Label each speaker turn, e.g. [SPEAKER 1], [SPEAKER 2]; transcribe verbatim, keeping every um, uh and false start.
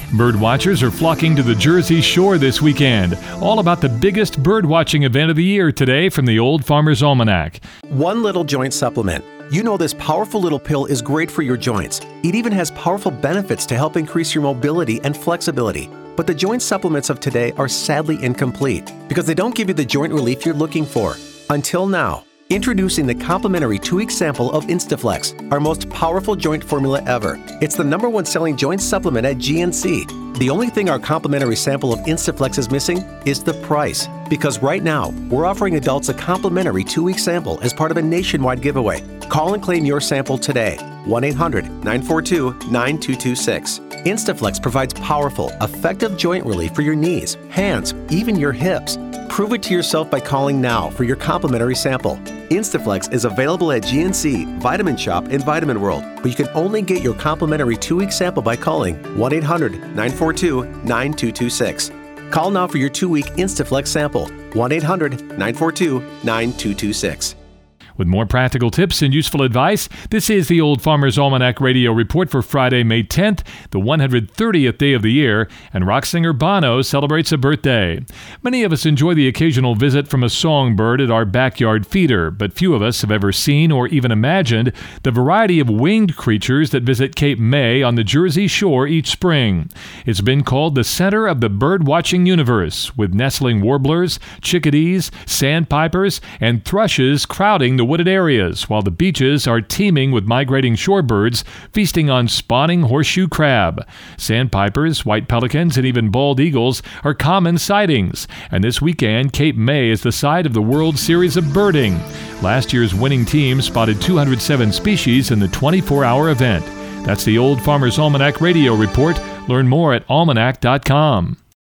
[SPEAKER 1] Bird watchers are flocking to the Jersey Shore this weekend. All about the biggest bird watching event of the year today from the Old Farmer's Almanac.
[SPEAKER 2] One Little Joint Supplement. You know this powerful little pill is great for your joints. It even has powerful benefits to help increase your mobility and flexibility. But the joint supplements of today are sadly incomplete because they don't give you the joint relief you're looking for. Until now. Introducing the complimentary two-week sample of Instaflex, our most powerful joint formula ever. It's the number one selling joint supplement at G N C. The only thing our complimentary sample of Instaflex is missing is the price. Because right now, we're offering adults a complimentary two-week sample as part of a nationwide giveaway. Call and claim your sample today. one eight hundred nine four two nine two two six. Instaflex provides powerful, effective joint relief for your knees, hands, even your hips. Prove it to yourself by calling now for your complimentary sample. Instaflex is available at G N C, Vitamin Shop, and Vitamin World, but you can only get your complimentary two-week sample by calling one eight hundred nine four two nine two two six. Call now for your two-week Instaflex sample, one eight hundred nine four two nine two two six.
[SPEAKER 1] With more practical tips and useful advice, this is the Old Farmer's Almanac Radio Report for Friday, May tenth, the one hundred thirtieth day of the year, and rock singer Bono celebrates a birthday. Many of us enjoy the occasional visit from a songbird at our backyard feeder, but few of us have ever seen or even imagined the variety of winged creatures that visit Cape May on the Jersey Shore each spring. It's been called the center of the bird-watching universe, with nestling warblers, chickadees, sandpipers, and thrushes crowding the wooded areas, while the beaches are teeming with migrating shorebirds feasting on spawning horseshoe crab. Sandpipers, white pelicans, and even bald eagles are common sightings. And this weekend, Cape May is the site of the World Series of Birding. Last year's winning team spotted two hundred seven species in the twenty-four hour event. That's the Old Farmer's Almanac Radio Report. Learn more at almanac dot com.